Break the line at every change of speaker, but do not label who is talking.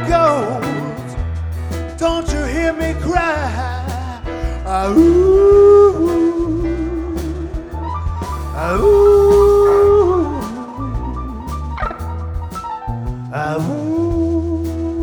goes. Don't you hear me cry? Ah, ooh, ah, ooh.